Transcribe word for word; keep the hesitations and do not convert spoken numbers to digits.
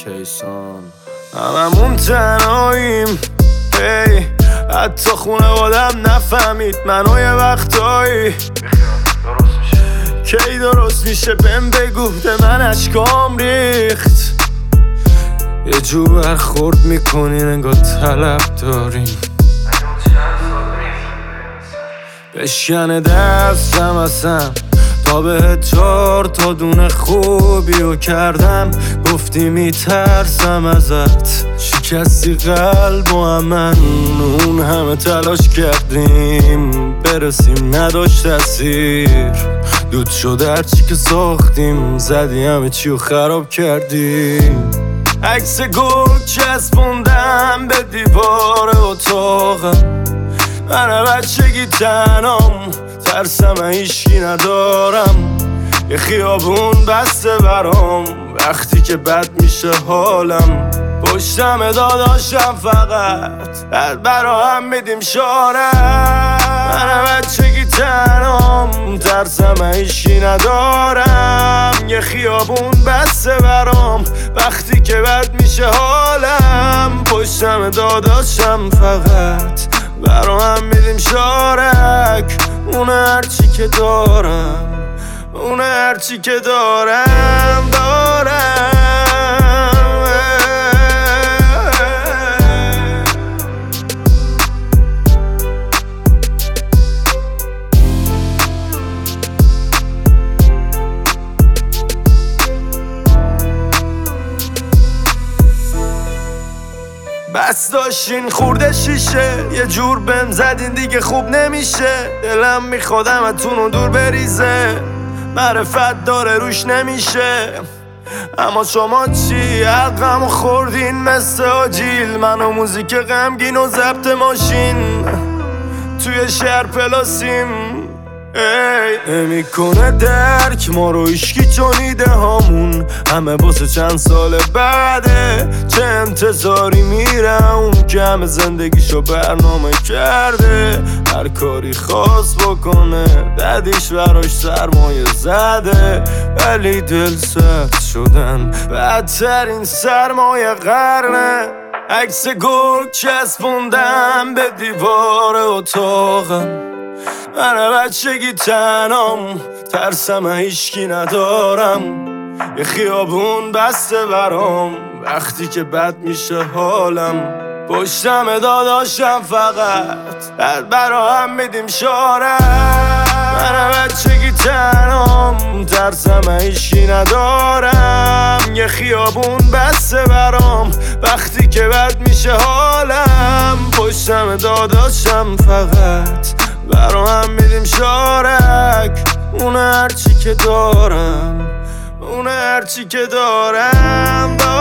کیسان هممون تنهاییم هی حتی خونوادم نفهمید منو یه وقتایی کی درست میشه بهم بگو ده من اشکام ریخت یه جو برخورد میکنین انگار طلب داریم بشکنه دستم اصلا تا به چار تا دونه خوبی و کردم گفتی میترسم ازت شکستی قلب و من اون همه تلاش کردیم برسیم نداشت تاثیر دود شد هرچی که ساختیم زدی همه چی و خراب کردیم عکس گل چسبوندم به دیوار اتاقم من بچگی تنام ترسم هیچکی ندارم یه خیابون بسته برام وقتی که بد میشه حالم پشتم داداشم فقط بعد برا هم میدیم شارم من بچگی تنام ترسم هیچکی ندارم یه خیابون بسته برام وقتی که بد میشه حالم پشتم داداشم فقط برا هم میدیم شارک اونه هرچی که دارم اونه هرچی که دارم دارم بس داشتین خورده شیشه یه جور بهم زدین دیگه خوب نمیشه دلم میخواد همتونو دور بریزه معرفت داره روش نمیشه اما شما چی حقمو خوردین مثل آجیل من و موزیک غمگین و ضبط ماشین توی شهر پلاسیم ای نمیکنه درک ما رو ایشکی چون ایده هامون همه باسه چند سال بعده چه انتظاری میره اون که همه زندگیشو برنامه کرده هر کاری خواست بکنه ددیش براش سرمایه زده ولی دل سرد شدن بدترین سرمایه قرنه عکس گل چسبوندم به دیوار اتاقم من بچگی تنام ترسم هیچکی ندارم یه خیابون بسته برام وقتی که بد میشه حالم پشتم داداشم فقط بعد برا هم میدیم شارم من بچگی تنام ترسم هیچکی ندارم یه خیابون بسته برام وقتی که بد میشه حالم پشتم داداشم فقط برا هم میدیم شارک اونه هرچی که دارم اونه هرچی که دارم